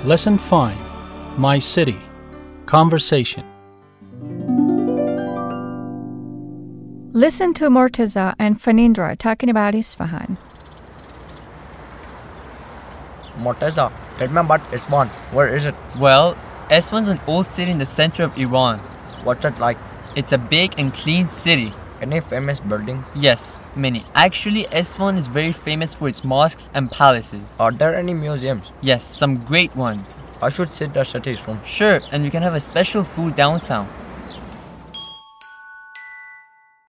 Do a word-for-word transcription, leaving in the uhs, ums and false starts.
Lesson five. My City. Conversation. Listen to Murtaza and Fanindra talking about Isfahan. Murtaza, tell me about Isfahan. Where is it? Well, Isfahan's an old city in the center of Iran. What's it like? It's a big and clean city. Any famous buildings? Yes, many. Actually, Isfahan is very famous for its mosques and palaces. Are there any museums? Yes, some great ones. I should see the city soon. Sure, and we can have a special food downtown.